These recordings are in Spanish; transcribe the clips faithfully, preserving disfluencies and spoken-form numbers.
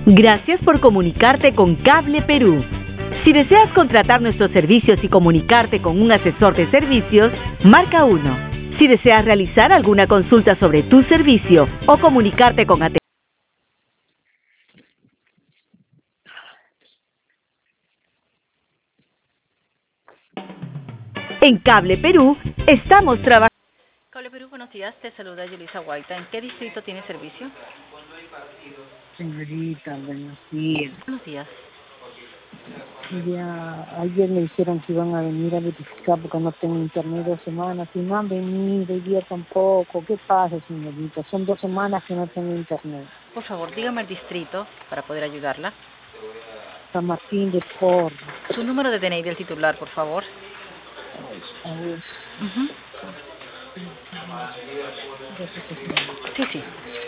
Gracias por comunicarte con Cable Perú. Si deseas contratar nuestros servicios y comunicarte con un asesor de servicios, marca uno. Si deseas realizar alguna consulta sobre tu servicio o comunicarte con atención en Cable Perú, estamos trabajando. Cable Perú, buenos días. Te saluda Yulisa Guaita. ¿En qué distrito tiene servicio? Señorita, buenos días. Buenos días. Ya ayer me dijeron que iban a venir a verificar porque no tengo internet dos semanas y no han venido, hoy día tampoco. ¿Qué pasa, señorita? Son dos semanas que no tengo internet. Por favor, dígame el distrito para poder ayudarla. San Martín de Porres. Su número de D N I del titular, por favor. A ver. Uh-huh. Sí, sí.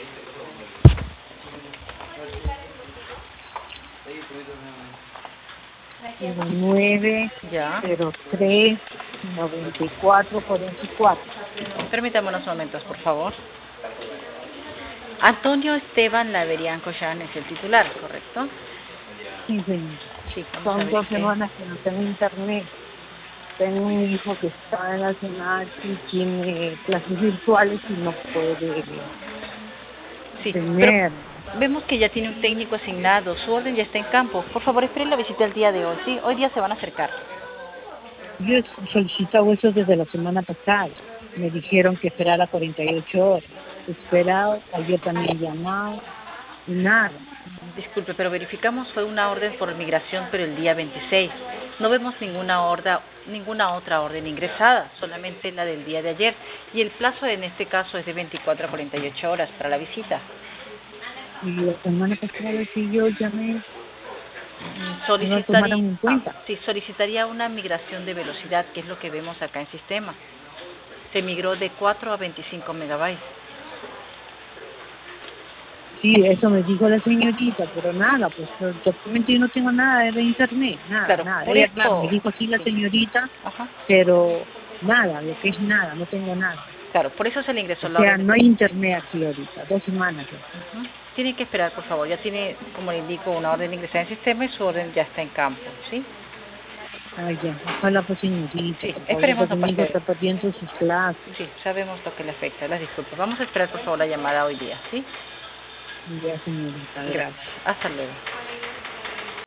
cero nueve Ya. cero tres noventa y cuatro cuarenta y cuatro. Permítame unos momentos, por favor. Antonio Esteban Laverian Cochán es el titular, ¿correcto? Sí, señor. Sí, vamos a Son ver dos qué- semanas que no tengo internet. Tengo un hijo que está en la SENAC y tiene clases virtuales y no puede Sí, tener. pero vemos que ya tiene un técnico asignado. Su orden ya está en campo. Por favor, espere la visita el día de hoy. Sí, hoy día se van a acercar. Yo he solicitado eso desde la semana pasada. Me dijeron que esperara cuarenta y ocho horas. He esperado, ayer también he llamado y nada. Disculpe, pero verificamos fue una orden por migración, pero el día veintiséis. No vemos ninguna orden, ninguna otra orden ingresada, solamente la del día de ayer. Y el plazo en este caso es de veinticuatro a cuarenta y ocho horas para la visita. Y la semana pasada que yo llamé, no Solicitaría, tomaron en cuenta. ah, sí, solicitaría una migración de velocidad, que es lo que vemos acá en sistema. Se migró de cuatro a veinticinco megabytes. Sí, eso me dijo la señorita, pero nada, pues totalmente yo no tengo nada de internet, nada, Claro, nada. por Ella, claro, eso, me dijo sí la sí. señorita, Ajá. pero nada, lo que es nada, no tengo nada. Claro, por eso se le ingresó O la sea, orden. no hay internet aquí ahorita, dos semanas ya. Ujú. Tiene que esperar, por favor. Ya tiene, como le indico, una orden ingresada en sistema y su orden ya está en campo, ¿sí? Ay, ya, ojalá pues señorita, Sí, por favor, esperemos porque no mi hijo pase. está perdiendo sus clases. Sí, sabemos lo que le afecta. Las disculpas. Vamos a esperar, por favor, la llamada hoy día, ¿sí? Ya, señorita, Gracias. gracias. Hasta luego.